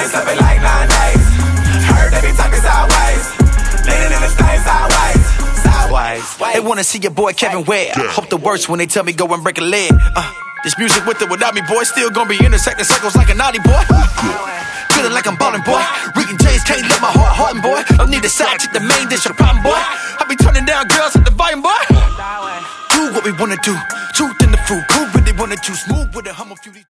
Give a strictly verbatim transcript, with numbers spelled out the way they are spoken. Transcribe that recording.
Ice up it like nine days. Heard they be talking sideways. Leaning in the stain sideways. Sideways. They wanna see your boy Kevin Ware. Hope the worst when they tell me go and break a leg. Uh, this music with or without me, boy, still gonna be intersecting circles like a naughty boy. Feeling like I'm ballin', boy. Reading James, can't let my heart harden, boy. Don't need a side chick, the main dish, your problem, boy. I be turning down girls at the volume, boy. Do what we wanna do. Truth in the fruit. Who really wanna choose? Move with a hum of few.